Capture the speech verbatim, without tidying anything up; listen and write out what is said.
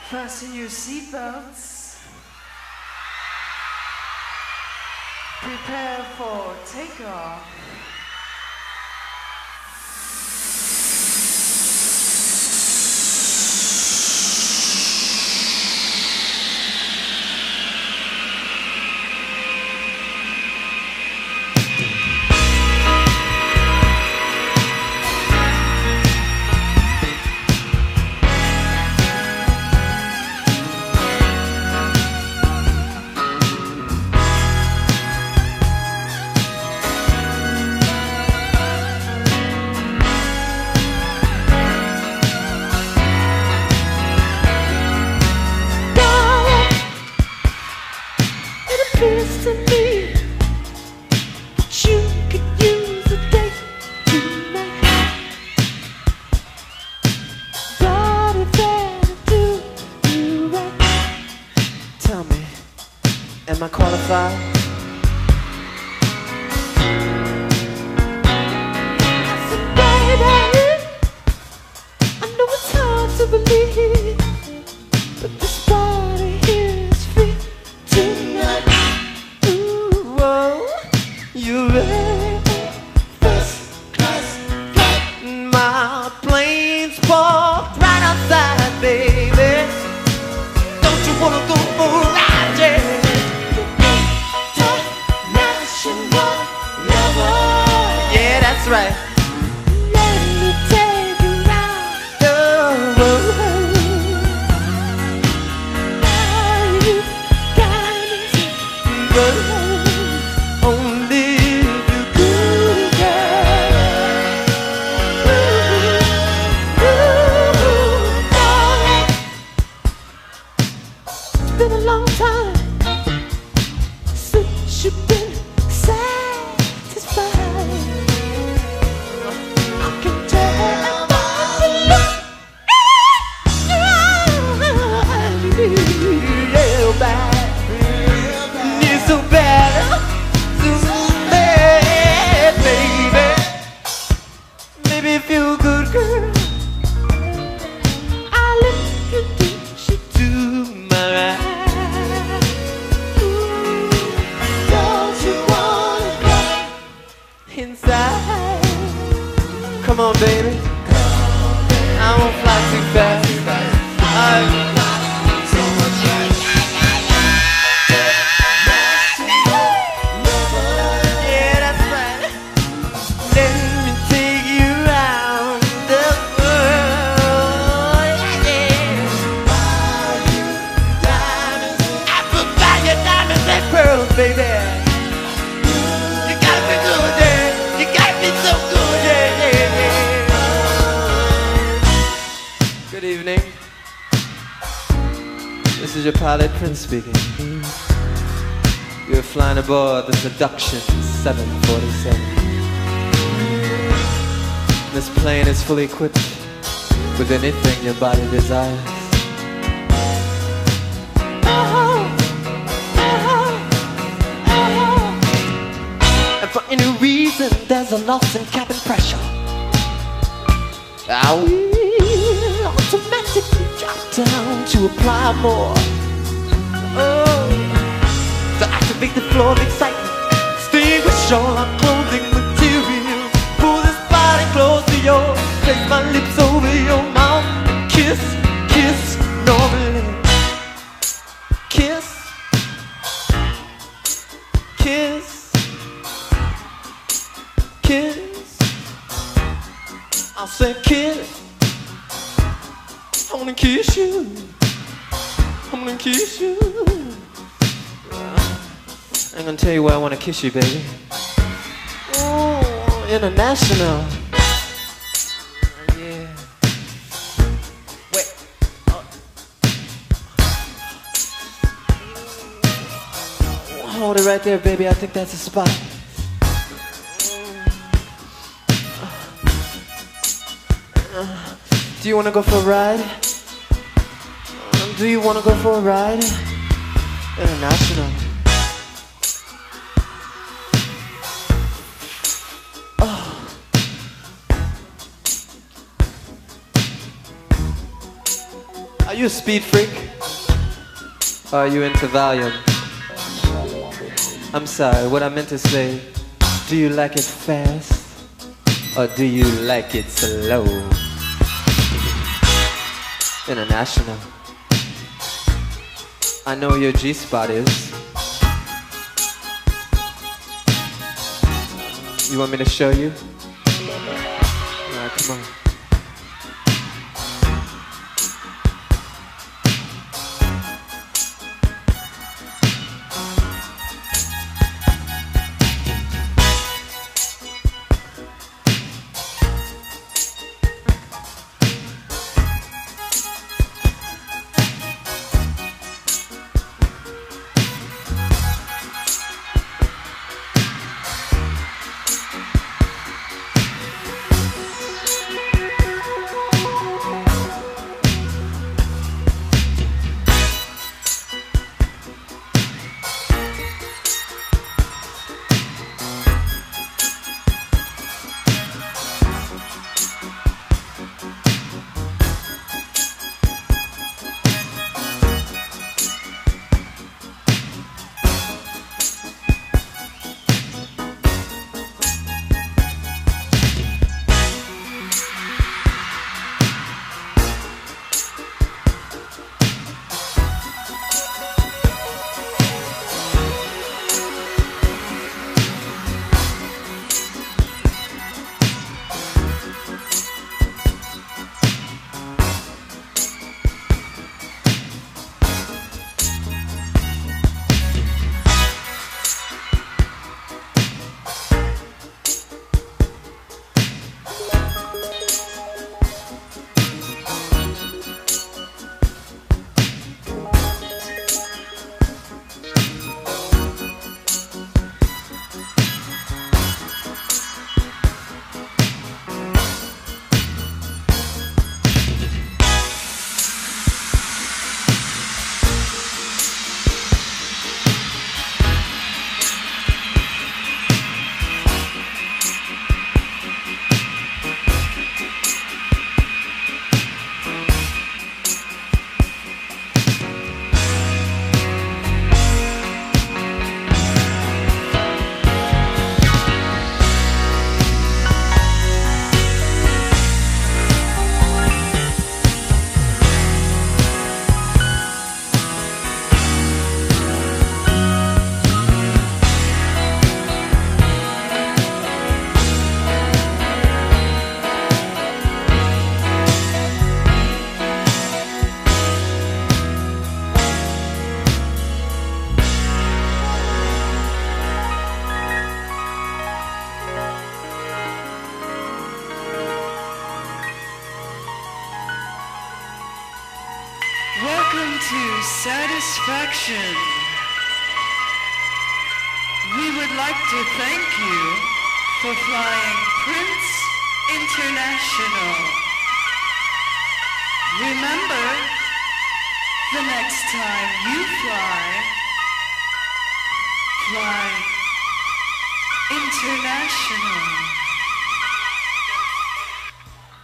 Fasten your seatbelts. Prepare for takeoff. To me, that you could use a day tonight. What if that'll do you right? Tell me, am I qualified? I said, baby, I know it's hard to believe, but this body here is free tonight. You're ready, first class flight. My plane's parked right outside, baby. Don't you wanna go for a ride, yeah? International lover. Yeah, that's right. Let me take you round the world. Now you got me. Been a long time since you've been satisfied. I can tell by the look in your eyes. Real bad, need so bad, so bad, baby. Maybe feel good, girl. I'll introduce you to my right. Inside, come on, baby. I won't fly too fast. I so much yeah, that's right. Let me take you around the world. Yeah. Buy you diamonds. I could buy you diamonds and pearls, baby. You gotta be good, yeah. You gotta be so good, yeah, yeah, yeah. Good evening. This is your pilot, Prince speaking. You're flying aboard the Seduction seven forty-seven. This plane is fully equipped with anything your body desires. And for any reason there's a loss in cabin pressure, I will automatically drop down to apply more. Oh, to activate the flow of excitement, extinguish all our clothing materials, pull this body close to yours, place my lips over your mouth, kiss, kiss normally, kiss, kiss, kiss. I'll say kiss. I wanna kiss you. I wanna kiss you. I'm gonna tell you where I wanna kiss you, baby. Oh, international. Yeah. Wait. Oh. Hold it right there, baby. I think that's a spot. Uh, do you wanna go for a ride? Do you wanna go for a ride? International. Oh. Are Are you a speed freak? Or are you into Valium? I'm sorry, what I meant to say, do you like it fast? Or do you like it slow? International. I know your G-spot is. You want me to show you? Alright, come on. Welcome to Satisfaction. We would like to thank you for flying Prince International. Remember, the next time you fly, fly international.